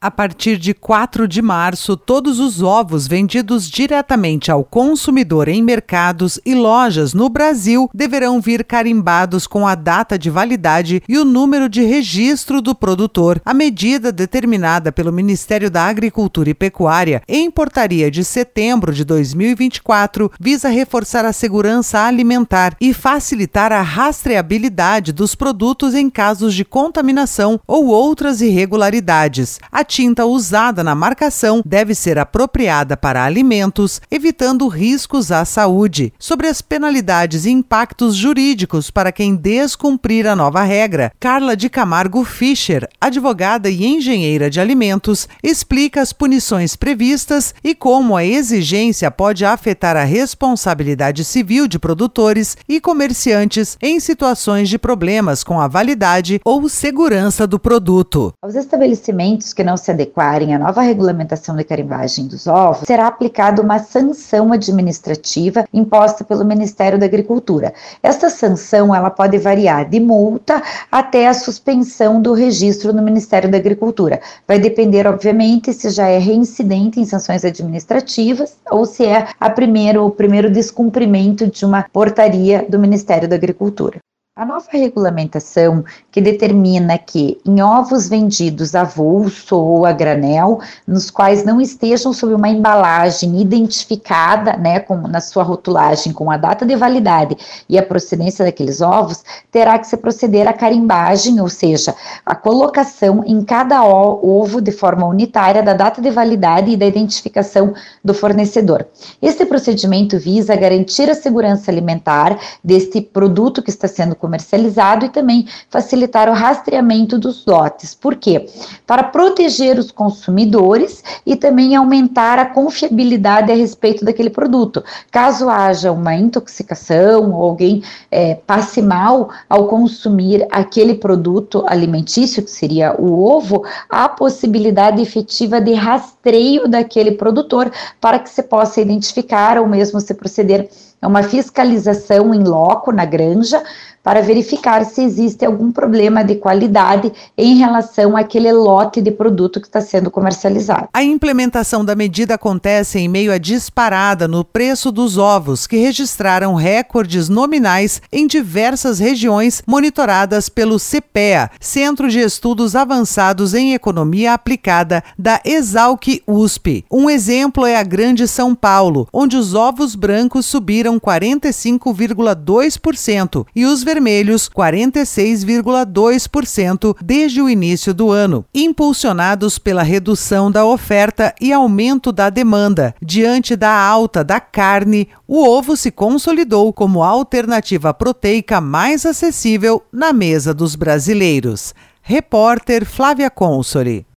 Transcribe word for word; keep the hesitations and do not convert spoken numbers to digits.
A partir de quatro de março, todos os ovos vendidos diretamente ao consumidor em mercados e lojas no Brasil deverão vir carimbados com a data de validade e o número de registro do produtor. A medida, determinada pelo Ministério da Agricultura e Pecuária em portaria de setembro de dois mil e vinte e quatro, visa reforçar a segurança alimentar e facilitar a rastreabilidade dos produtos em casos de contaminação ou outras irregularidades. A tinta usada na marcação deve ser apropriada para alimentos, evitando riscos à saúde. Sobre as penalidades e impactos jurídicos para quem descumprir a nova regra, Carla de Camargo Fischer, advogada e engenheira de alimentos, explica as punições previstas e como a exigência pode afetar a responsabilidade civil de produtores e comerciantes em situações de problemas com a validade ou segurança do produto. Aos estabelecimentos que não se adequarem à nova regulamentação de carimbagem dos ovos, será aplicada uma sanção administrativa imposta pelo Ministério da Agricultura. Esta sanção ela pode variar de multa até a suspensão do registro no Ministério da Agricultura. Vai depender, obviamente, se já é reincidente em sanções administrativas ou se é a primeiro, o primeiro descumprimento de uma portaria do Ministério da Agricultura. A nova regulamentação que determina que em ovos vendidos avulso ou a granel, nos quais não estejam sob uma embalagem identificada, né, com, na sua rotulagem com a data de validade e a procedência daqueles ovos, terá que se proceder à carimbagem, ou seja, a colocação em cada ovo de forma unitária da data de validade e da identificação do fornecedor. Este procedimento visa garantir a segurança alimentar deste produto que está sendo comercializado e também facilitar o rastreamento dos lotes. Por quê? Para proteger os consumidores e também aumentar a confiabilidade a respeito daquele produto. Caso haja uma intoxicação ou alguém é, passe mal ao consumir aquele produto alimentício, que seria o ovo, há possibilidade efetiva de rastreio daquele produtor para que se possa identificar ou mesmo se proceder a uma fiscalização em loco na granja para verificar se existe algum problema de qualidade em relação àquele lote de produto que está sendo comercializado. A implementação da medida acontece em meio à disparada no preço dos ovos, que registraram recordes nominais em diversas regiões monitoradas pelo CEPEA, Centro de Estudos Avançados em Economia Aplicada da Exalc-U S P. Um exemplo é a Grande São Paulo, onde os ovos brancos subiram quarenta e cinco vírgula dois por cento e os vermelhos quarenta e seis vírgula dois por cento desde o início do ano, impulsionados pela redução da oferta e aumento da demanda. Diante da alta da carne, o ovo se consolidou como a alternativa proteica mais acessível na mesa dos brasileiros. Repórter Flávia Consoli.